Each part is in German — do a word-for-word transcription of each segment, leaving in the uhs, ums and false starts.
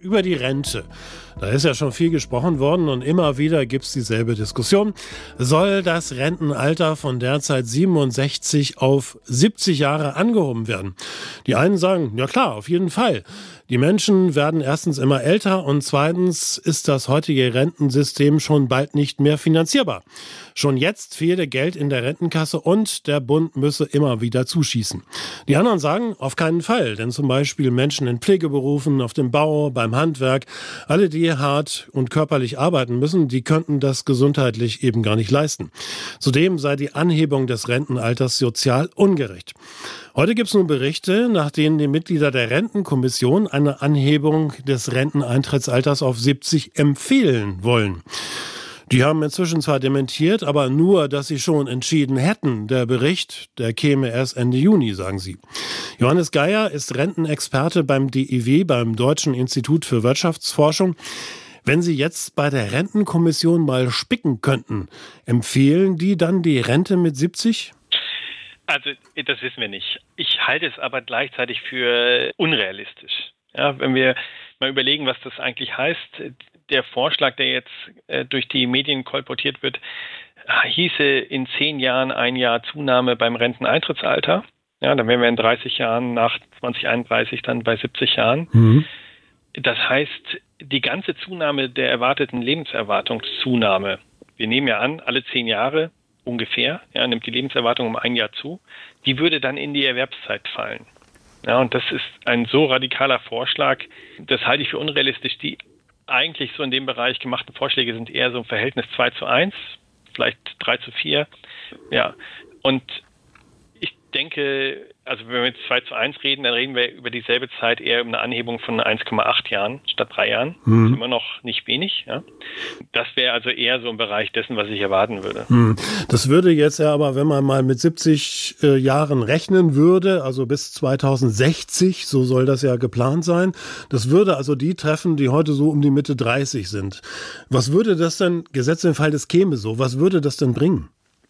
über die Rente. Da ist ja schon viel gesprochen worden und immer wieder gibt es dieselbe Diskussion. Soll das Rentenalter von derzeit siebenundsechzig auf siebzig Jahre angehoben werden? Die einen sagen, ja klar, auf jeden Fall. Die Menschen werden erstens immer älter und zweitens ist das heutige Rentensystem schon bald nicht mehr finanzierbar. Schon jetzt fehle Geld in der Rentenkasse und der Bund müsse immer wieder zuschießen. Die anderen sagen, auf keinen Fall, denn zum Beispiel Menschen in Pflegeberufen, auf dem Bau, beim Handwerk, alle, die hart und körperlich arbeiten müssen, die könnten das gesundheitlich eben gar nicht leisten. Zudem sei die Anhebung des Rentenalters sozial ungerecht. Heute gibt es nun Berichte, nach denen die Mitglieder der Rentenkommission eine Anhebung des Renteneintrittsalters auf siebzig empfehlen wollen. Die haben inzwischen zwar dementiert, aber nur, dass sie schon entschieden hätten. Der Bericht, der käme erst Ende Juni, sagen sie. Johannes Geier ist Rentenexperte beim D I W, beim Deutschen Institut für Wirtschaftsforschung. Wenn Sie jetzt bei der Rentenkommission mal spicken könnten, empfehlen die dann die Rente mit siebzig? Also, das wissen wir nicht. Ich halte es aber gleichzeitig für unrealistisch. Ja, wenn wir mal überlegen, was das eigentlich heißt, der Vorschlag, der jetzt äh, durch die Medien kolportiert wird, hieße in zehn Jahren ein Jahr Zunahme beim Renteneintrittsalter. Ja, dann wären wir in dreißig Jahren nach zwanzig einunddreißig dann bei siebzig Jahren. Mhm. Das heißt, die ganze Zunahme der erwarteten Lebenserwartungszunahme, wir nehmen ja an, alle zehn Jahre ungefähr, ja, nimmt die Lebenserwartung um ein Jahr zu, die würde dann in die Erwerbszeit fallen. Ja, und das ist ein so radikaler Vorschlag, das halte ich für unrealistisch. Die eigentlich so in dem Bereich gemachten Vorschläge sind eher so im Verhältnis zwei zu eins, vielleicht drei zu vier. Ja, und ich denke, also wenn wir jetzt zwei zu eins reden, dann reden wir über dieselbe Zeit eher um eine Anhebung von eins Komma acht Jahren statt drei Jahren. Mhm. Das ist immer noch nicht wenig. Ja. Das wäre also eher so im Bereich dessen, was ich erwarten würde. Mhm. Das würde jetzt ja aber, wenn man mal mit siebzig äh, Jahren rechnen würde, also bis zweitausendsechzig, so soll das ja geplant sein, das würde also die treffen, die heute so um die Mitte dreißig sind. Was würde das denn, gesetzt im Fall, das käme so, was würde das denn bringen?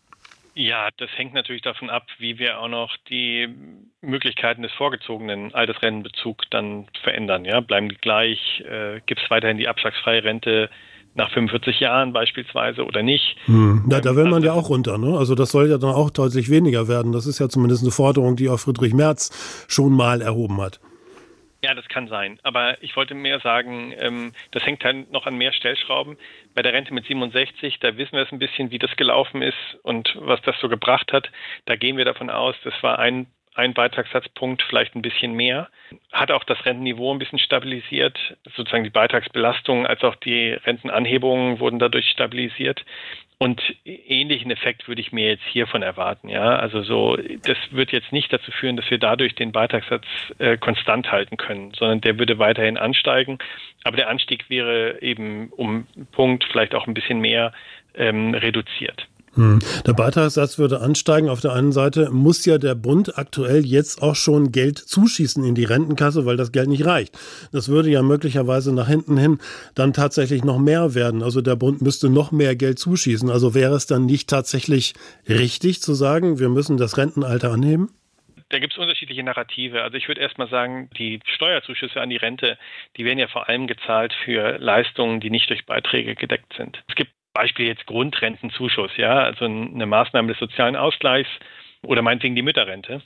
Ja, das hängt natürlich davon ab, wie wir auch noch die Möglichkeiten des vorgezogenen Altersrentenbezugs dann verändern. Ja, bleiben die gleich? Äh, gibt es weiterhin die abschlagsfreie Rente nach fünfundvierzig Jahren beispielsweise oder nicht? Hm. Ja, da will man also, ja auch runter, ne? Also das soll ja dann auch deutlich weniger werden. Das ist ja zumindest eine Forderung, die auch Friedrich Merz schon mal erhoben hat. Ja, das kann sein. Aber ich wollte mehr sagen, ähm, das hängt halt noch an mehr Stellschrauben. Bei der Rente mit siebenundsechzig, da wissen wir es ein bisschen, wie das gelaufen ist und was das so gebracht hat. Da gehen wir davon aus, das war ein, ein Beitragssatzpunkt, vielleicht ein bisschen mehr. Hat auch das Rentenniveau ein bisschen stabilisiert. Sozusagen die Beitragsbelastung als auch die Rentenanhebungen wurden dadurch stabilisiert. Und ähnlichen Effekt würde ich mir jetzt hiervon erwarten. Ja, also so, das wird jetzt nicht dazu führen, dass wir dadurch den Beitragssatz äh, konstant halten können, sondern der würde weiterhin ansteigen. Aber der Anstieg wäre eben um einen Punkt, vielleicht auch ein bisschen mehr ähm, reduziert. Hm. Der Beitragssatz würde ansteigen. Auf der einen Seite muss ja der Bund aktuell jetzt auch schon Geld zuschießen in die Rentenkasse, weil das Geld nicht reicht. Das würde ja möglicherweise nach hinten hin dann tatsächlich noch mehr werden. Also der Bund müsste noch mehr Geld zuschießen. Also wäre es dann nicht tatsächlich richtig zu sagen, wir müssen das Rentenalter anheben? Da gibt es unterschiedliche Narrative. Also ich würde erst mal sagen, die Steuerzuschüsse an die Rente, die werden ja vor allem gezahlt für Leistungen, die nicht durch Beiträge gedeckt sind. Es gibt Beispiel jetzt Grundrentenzuschuss, ja, also eine Maßnahme des sozialen Ausgleichs oder meinetwegen die Mütterrente.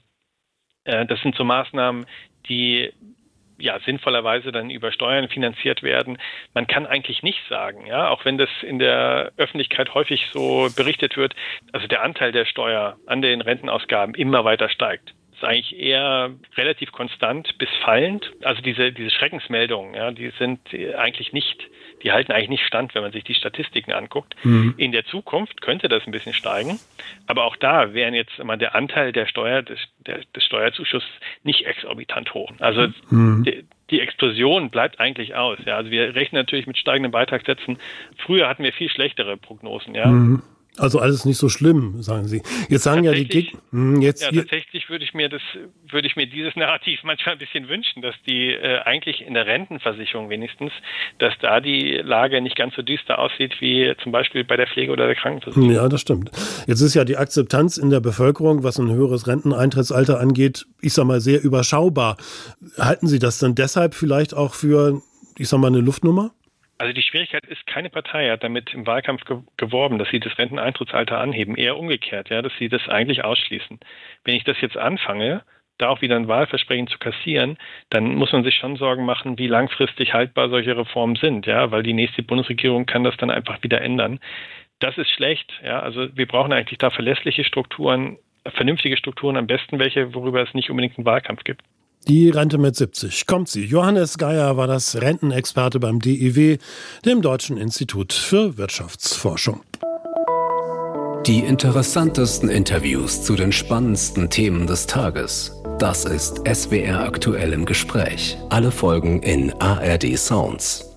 Äh, das sind so Maßnahmen, die ja sinnvollerweise dann über Steuern finanziert werden. Man kann eigentlich nicht sagen, ja, auch wenn das in der Öffentlichkeit häufig so berichtet wird, also der Anteil der Steuer an den Rentenausgaben immer weiter steigt. Das ist eigentlich eher relativ konstant bis fallend. Also diese, diese Schreckensmeldungen, ja, die sind eigentlich nicht, die halten eigentlich nicht stand, wenn man sich die Statistiken anguckt. Mhm. In der Zukunft könnte das ein bisschen steigen, aber auch da wären jetzt immer der Anteil der Steuer, des, der, des Steuerzuschusses nicht exorbitant hoch. Also mhm. die, die Explosion bleibt eigentlich aus. Ja. Also wir rechnen natürlich mit steigenden Beitragssätzen. Früher hatten wir viel schlechtere Prognosen, ja. Mhm. Also alles nicht so schlimm, sagen Sie. Jetzt sagen ja die Gegner. Jetzt ja, tatsächlich würde ich mir das, würde ich mir dieses Narrativ manchmal ein bisschen wünschen, dass die äh, eigentlich in der Rentenversicherung wenigstens, dass da die Lage nicht ganz so düster aussieht wie zum Beispiel bei der Pflege oder der Krankenversicherung. Ja, das stimmt. Jetzt ist ja die Akzeptanz in der Bevölkerung, was ein höheres Renteneintrittsalter angeht, ich sag mal sehr überschaubar. Halten Sie das dann deshalb vielleicht auch für ich sag mal, eine Luftnummer? Also die Schwierigkeit ist, keine Partei hat damit im Wahlkampf ge- geworben, dass sie das Renteneintrittsalter anheben. Eher umgekehrt, ja, dass sie das eigentlich ausschließen. Wenn ich das jetzt anfange, da auch wieder ein Wahlversprechen zu kassieren, dann muss man sich schon Sorgen machen, wie langfristig haltbar solche Reformen sind, ja, weil die nächste Bundesregierung kann das dann einfach wieder ändern. Das ist schlecht, ja, also wir brauchen eigentlich da verlässliche Strukturen, vernünftige Strukturen, am besten welche, worüber es nicht unbedingt einen Wahlkampf gibt. Die Rente mit siebzig. Kommt sie. Johannes Geier war das Rentenexperte beim D I W, dem Deutschen Institut für Wirtschaftsforschung. Die interessantesten Interviews zu den spannendsten Themen des Tages. Das ist S W R aktuell im Gespräch. Alle Folgen in A R D Sounds.